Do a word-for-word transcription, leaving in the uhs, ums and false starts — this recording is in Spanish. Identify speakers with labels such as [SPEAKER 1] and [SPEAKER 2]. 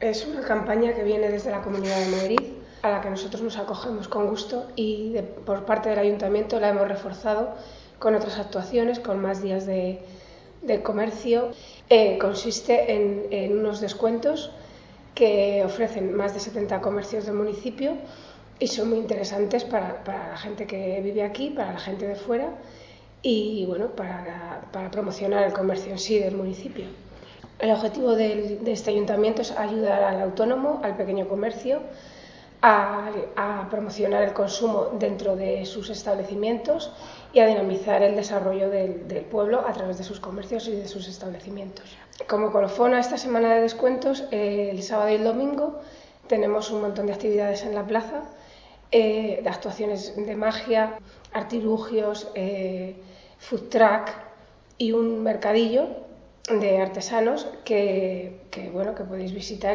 [SPEAKER 1] Es una campaña que viene desde la Comunidad de Madrid, a la que nosotros nos acogemos con gusto y de, por parte del Ayuntamiento la hemos reforzado con otras actuaciones, con más días de, de comercio. Eh, consiste en, en unos descuentos que ofrecen más de setenta comercios del municipio y son muy interesantes para, para la gente que vive aquí, para la gente de fuera y bueno, para, para promocionar el comercio en sí del municipio. El objetivo de, de este ayuntamiento es ayudar al autónomo, al pequeño comercio, a, a promocionar el consumo dentro de sus establecimientos y a dinamizar el desarrollo del, del pueblo a través de sus comercios y de sus establecimientos. Como colofón a esta semana de descuentos, eh, el sábado y el domingo tenemos un montón de actividades en la plaza, eh, de actuaciones de magia, artilugios, eh, food truck y un mercadillo de artesanos que, que, bueno, que podéis visitar.